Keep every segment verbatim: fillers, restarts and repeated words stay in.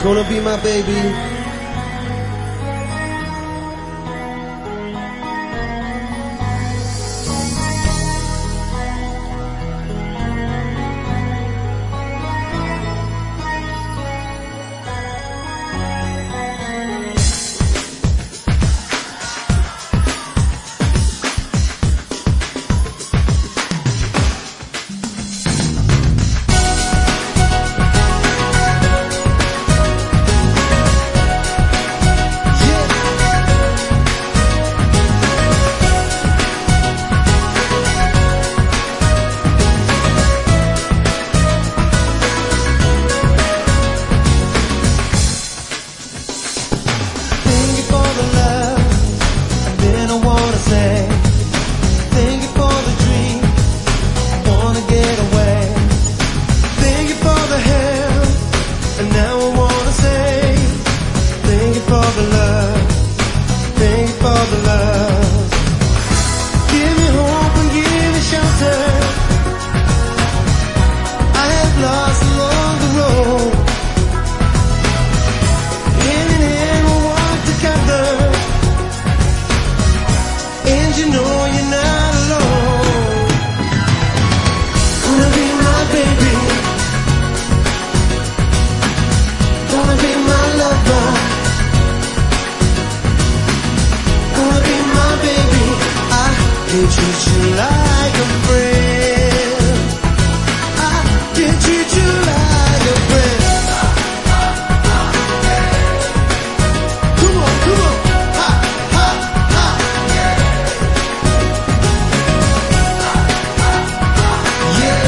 Gonna be my baby. Treat you like a friend. I can treat you like a friend. Come on, come on, ha, ha, ha. Yeah.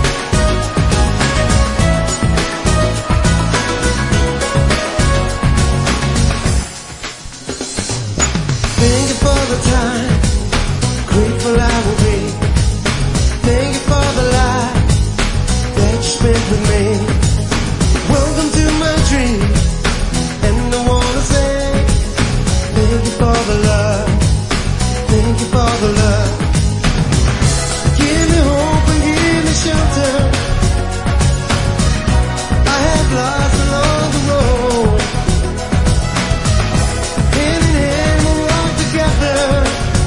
Thank you for the time. Grateful I will be. Thank you for the life that you spent with me. Welcome to my dream. And I wanna say thank you for the love. Thank you for the love. Give me hope and give me shelter. I have lost along the road. Hand in hand we'll walk together.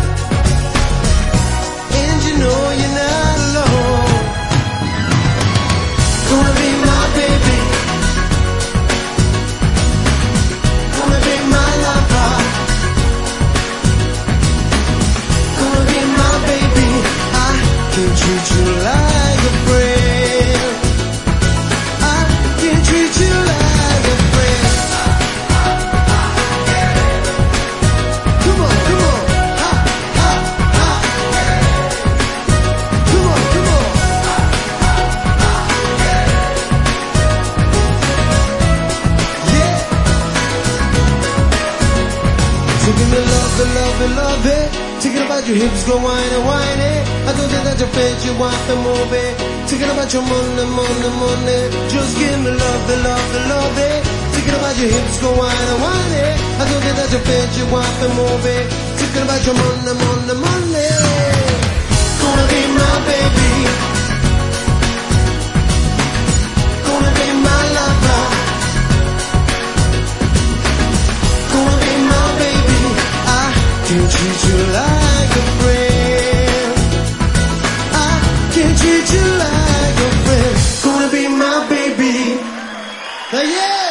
Treat you like a friend. I can treat you like a friend. Come on, come on, ha, ha, ha. Come on, come on. Yeah. Taking the love, the love, the love it. Thinking about your hips, go whine and whine it. I don't think that your face, you want to move it. Thinking about your money, money, money. Just give me love, the love, the love it. Thinking about your hips, go whine and whine it. I don't think that your face, you want to move it. Thinking about your money, money, money. Gonna be my baby. Gonna be my lover. Gonna be my baby. I can treat you like a friend. I can treat you like a friend. Gonna be my baby. Yeah.